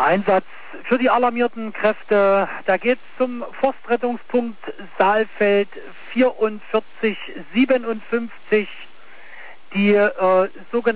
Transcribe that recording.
Einsatz für die alarmierten Kräfte, da geht's zum Forstrettungspunkt Saalfeld 4457, die sogenannte